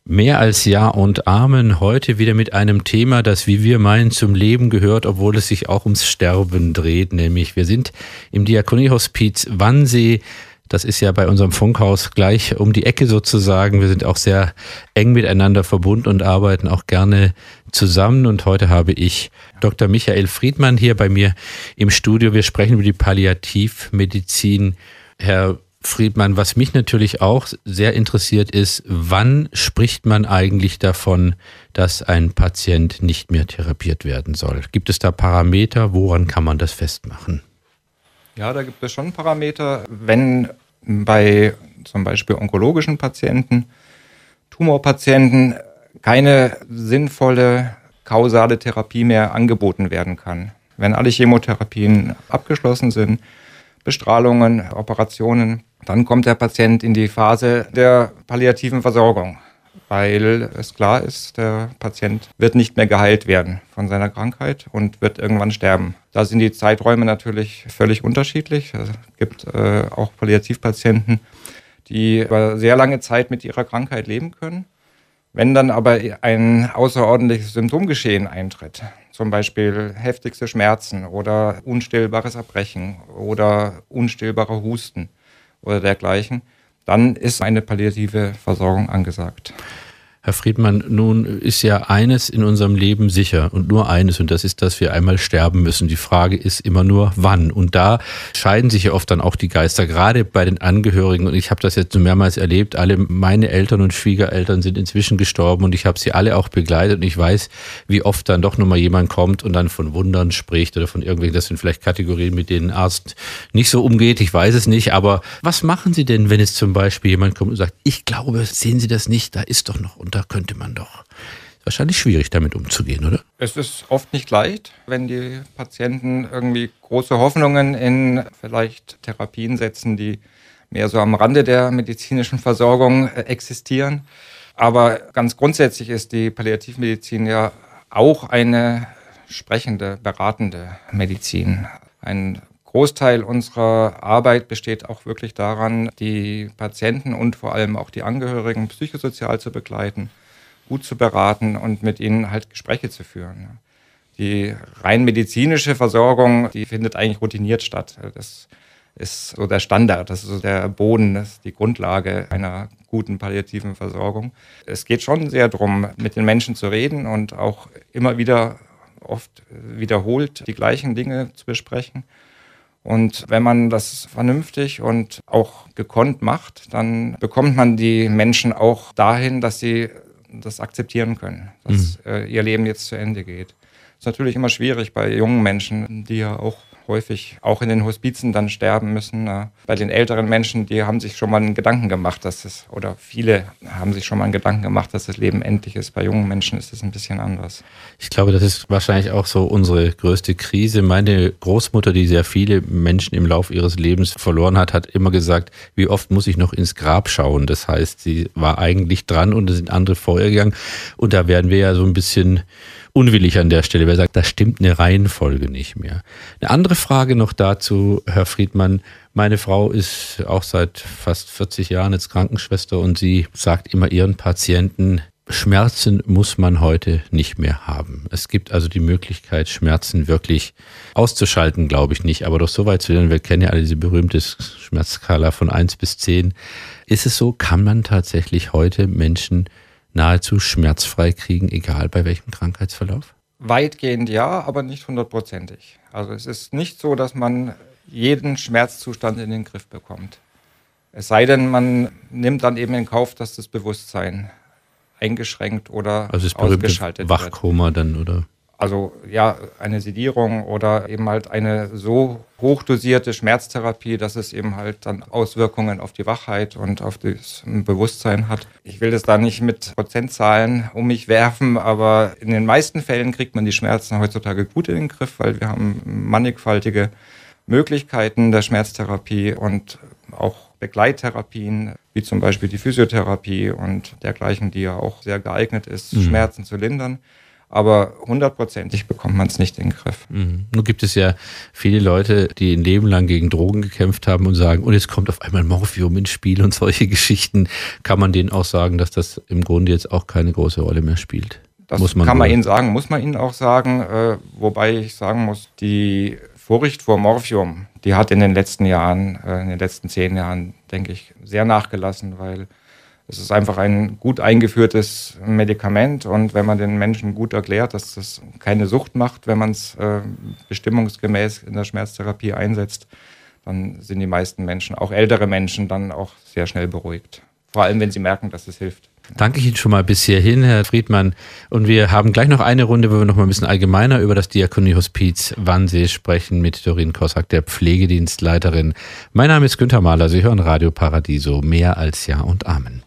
Mehr als Ja und Amen. Heute wieder mit einem Thema, das, wie wir meinen, zum Leben gehört, obwohl es sich auch ums Sterben dreht. Nämlich wir sind im Diakoniehospiz Wannsee. Das ist ja bei unserem Funkhaus gleich um die Ecke sozusagen. Wir sind auch sehr eng miteinander verbunden und arbeiten auch gerne zusammen. Und heute habe ich Dr. Michael Friedmann hier bei mir im Studio. Wir sprechen über die Palliativmedizin. Herr Friedmann, was mich natürlich auch sehr interessiert ist, wann spricht man eigentlich davon, dass ein Patient nicht mehr therapiert werden soll? Gibt es da Parameter? Woran kann man das festmachen? Ja, da gibt es schon Parameter. Wenn bei zum Beispiel onkologischen Patienten, Tumorpatienten keine sinnvolle kausale Therapie mehr angeboten werden kann. Wenn alle Chemotherapien abgeschlossen sind, Bestrahlungen, Operationen, dann kommt der Patient in die Phase der palliativen Versorgung, weil es klar ist, der Patient wird nicht mehr geheilt werden von seiner Krankheit und wird irgendwann sterben. Da sind die Zeiträume natürlich völlig unterschiedlich. Es gibt auch Palliativpatienten, die über sehr lange Zeit mit ihrer Krankheit leben können. Wenn dann aber ein außerordentliches Symptomgeschehen eintritt, zum Beispiel heftigste Schmerzen oder unstillbares Erbrechen oder unstillbarer Husten oder dergleichen, dann ist eine palliative Versorgung angesagt. Herr Friedmann, nun ist ja eines in unserem Leben sicher und nur eines, und das ist, dass wir einmal sterben müssen. Die Frage ist immer nur, wann. Und da scheiden sich ja oft dann auch die Geister, gerade bei den Angehörigen. Und ich habe das jetzt so mehrmals erlebt. Alle meine Eltern und Schwiegereltern sind inzwischen gestorben und ich habe sie alle auch begleitet. Und ich weiß, wie oft dann doch nochmal jemand kommt und dann von Wundern spricht oder von irgendwelchen, das sind vielleicht Kategorien, mit denen ein Arzt nicht so umgeht. Ich weiß es nicht. Aber was machen Sie denn, wenn es zum Beispiel jemand kommt und sagt, ich glaube, sehen Sie das nicht, da ist doch noch und da könnte man doch. Ist wahrscheinlich schwierig, damit umzugehen, oder? Es ist oft nicht leicht, wenn die Patienten irgendwie große Hoffnungen in vielleicht Therapien setzen, die mehr so am Rande der medizinischen Versorgung existieren. Aber ganz grundsätzlich ist die Palliativmedizin ja auch eine sprechende, beratende Medizin. Ein Großteil unserer Arbeit besteht auch wirklich daran, die Patienten und vor allem auch die Angehörigen psychosozial zu begleiten, gut zu beraten und mit ihnen halt Gespräche zu führen. Die rein medizinische Versorgung, die findet eigentlich routiniert statt. Das ist so der Standard, das ist so der Boden, das ist die Grundlage einer guten palliativen Versorgung. Es geht schon sehr darum, mit den Menschen zu reden und auch immer wieder oft wiederholt die gleichen Dinge zu besprechen. Und wenn man das vernünftig und auch gekonnt macht, dann bekommt man die Menschen auch dahin, dass sie das akzeptieren können, dass ihr Leben jetzt zu Ende geht. Das ist natürlich immer schwierig bei jungen Menschen, die ja auch häufig auch in den Hospizen dann sterben müssen. Bei den älteren Menschen, die haben sich schon mal einen Gedanken gemacht, oder viele haben sich schon mal einen Gedanken gemacht, dass das Leben endlich ist. Bei jungen Menschen ist es ein bisschen anders. Ich glaube, das ist wahrscheinlich auch so unsere größte Krise. Meine Großmutter, die sehr viele Menschen im Laufe ihres Lebens verloren hat, hat immer gesagt, wie oft muss ich noch ins Grab schauen? Das heißt, sie war eigentlich dran und es sind andere vorher gegangen. Und da werden wir ja so ein bisschen unwillig an der Stelle, wer sagt, da stimmt eine Reihenfolge nicht mehr. Eine andere Frage noch dazu, Herr Friedmann. Meine Frau ist auch seit fast 40 Jahren jetzt Krankenschwester und sie sagt immer ihren Patienten, Schmerzen muss man heute nicht mehr haben. Es gibt also die Möglichkeit, Schmerzen wirklich auszuschalten, glaube ich nicht, aber doch so weit zu lernen. Wir kennen ja alle diese berühmte Schmerzskala von 1 bis 10. Ist es so, kann man tatsächlich heute Menschen nahezu schmerzfrei kriegen, egal bei welchem Krankheitsverlauf? Weitgehend ja, aber nicht 100%. Also es ist nicht so, dass man jeden Schmerzzustand in den Griff bekommt. Es sei denn, man nimmt dann eben in Kauf, dass das Bewusstsein eingeschränkt oder also das ausgeschaltet berühmte Wachkoma wird. Dann, oder? Also ja, eine Sedierung oder eben halt eine so hochdosierte Schmerztherapie, dass es eben halt dann Auswirkungen auf die Wachheit und auf das Bewusstsein hat. Ich will das da nicht mit Prozentzahlen um mich werfen, aber in den meisten Fällen kriegt man die Schmerzen heutzutage gut in den Griff, weil wir haben mannigfaltige Möglichkeiten der Schmerztherapie und auch Begleittherapien, wie zum Beispiel die Physiotherapie und dergleichen, die ja auch sehr geeignet ist, Schmerzen zu lindern. Aber 100%ig bekommt man es nicht in den Griff. Nun gibt es ja viele Leute, die ein Leben lang gegen Drogen gekämpft haben und sagen, und jetzt kommt auf einmal Morphium ins Spiel und solche Geschichten. Kann man denen auch sagen, dass das im Grunde jetzt auch keine große Rolle mehr spielt? Das muss man ihnen sagen, muss man ihnen auch sagen. Wobei ich sagen muss, die Furcht vor Morphium, die hat in den letzten Jahren, in den letzten 10 Jahren, denke ich, sehr nachgelassen, weil es ist einfach ein gut eingeführtes Medikament und wenn man den Menschen gut erklärt, dass das keine Sucht macht, wenn man es bestimmungsgemäß in der Schmerztherapie einsetzt, dann sind die meisten Menschen, auch ältere Menschen, dann auch sehr schnell beruhigt. Vor allem, wenn sie merken, dass es hilft. Danke ich Ihnen schon mal bis hierhin, Herr Friedmann. Und wir haben gleich noch eine Runde, wo wir noch mal ein bisschen allgemeiner über das Diakoniehospiz Wannsee sprechen mit Doreen Kossack, der Pflegedienstleiterin. Mein Name ist Günther Mahler. Sie hören Radio Paradiso. Mehr als Ja und Amen.